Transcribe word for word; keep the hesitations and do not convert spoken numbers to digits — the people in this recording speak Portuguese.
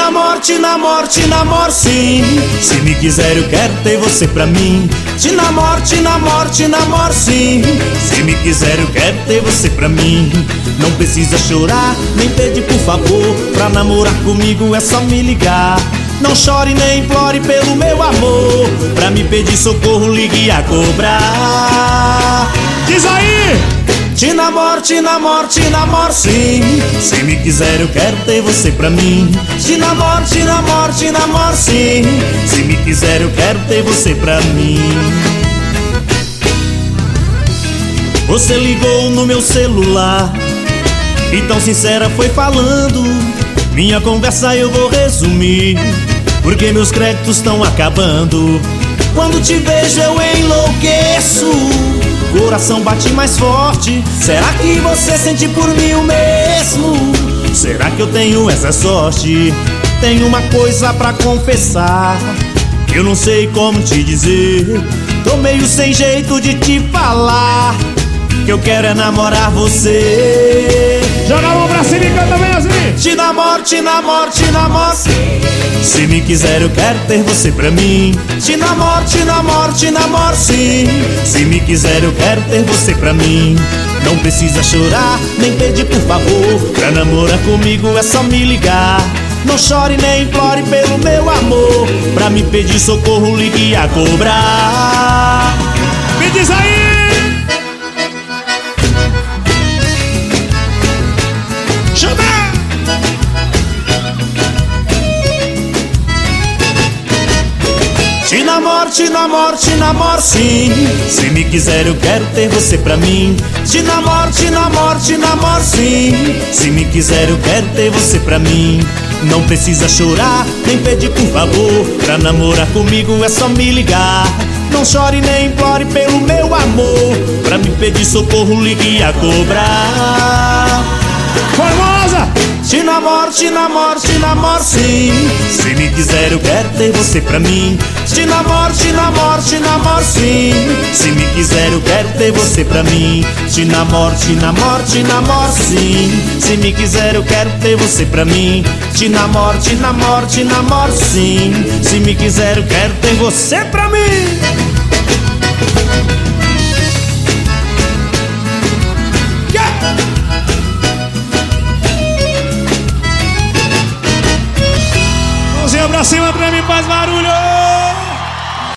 namoro, te namoro, te namoro sim. Se me quiser eu quero ter você pra mim. Te namoro, te namoro, te namoro sim. Se me quiser eu quero ter você pra mim. Não precisa chorar, nem pedir por favor. Pra namorar comigo é só me ligar. Não chore nem implore pelo meu amor. Pra me pedir socorro ligue a cobrar. Diz aí! Te namoro, te namoro, te namoro sim. Se me quiser eu quero ter você pra mim. Te namoro, te namoro, te namoro sim. Se me quiser eu quero ter você pra mim. Você ligou no meu celular e tão sincera foi falando. Minha conversa eu vou resumir, porque meus créditos estão acabando. Quando te vejo eu enlouqueço, coração bate mais forte. Será que você sente por mim o mesmo? Será que eu tenho essa sorte? Tenho uma coisa pra confessar, eu não sei como te dizer. Tô meio sem jeito de te falar, que eu quero é namorar você. Joga a mão pra cima e canta bem assim. Te namoro, te namoro, te namoro sim. Se me quiser eu quero ter você pra mim. Te namoro, te namoro, te namoro sim. Se me quiser eu quero ter você pra mim. Não precisa chorar, nem pedir por favor. Pra namorar comigo é só me ligar. Não chore nem implore pelo meu amor. Pra me pedir socorro ligue a cobrar. Me diz aí! Te namoro, te namoro, te namoro sim. Se me quiser eu quero ter você pra mim. Te namoro, te namoro, te namoro sim. Se me quiser eu quero ter você pra mim. Não precisa chorar, nem pedir por favor. Pra namorar comigo é só me ligar. Não chore nem implore pelo meu amor. Pra me pedir socorro ligue a cobrar. Formosa! Te namoro, te namoro, te namoro sim. Se me quiser eu quero ter você pra mim. Te namoro, te namoro, te namoro sim. Se me quiser eu quero ter você pra mim. Te namoro, te namoro, te namoro sim. Se me quiser eu quero ter você pra mim. Te namoro, te namoro, te namoro sim. Se me quiser eu quero ter você pra mim. Mãozinha pra cima pra mim, faz barulho.